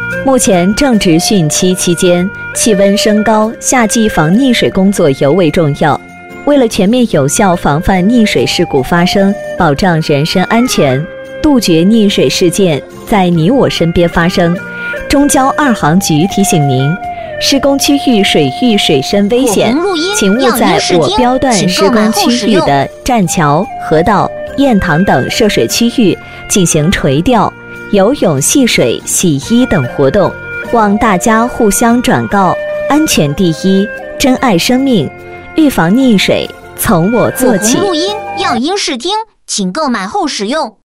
目前正值汛期期间，气温升高，夏季防溺水工作尤为重要。为了全面有效防范溺水事故发生，保障人身安全，杜绝溺水事件在你我身边发生，中交2航局提醒您：施工区域水域水深危险，请勿在我标段施工区域的栈桥、河道、堰塘等涉水区域进行垂钓、游泳、戏水、洗衣等活动。望大家互相转告：安全第一，珍爱生命，预防溺水从我做起。 录音要应视听，请购买后使用。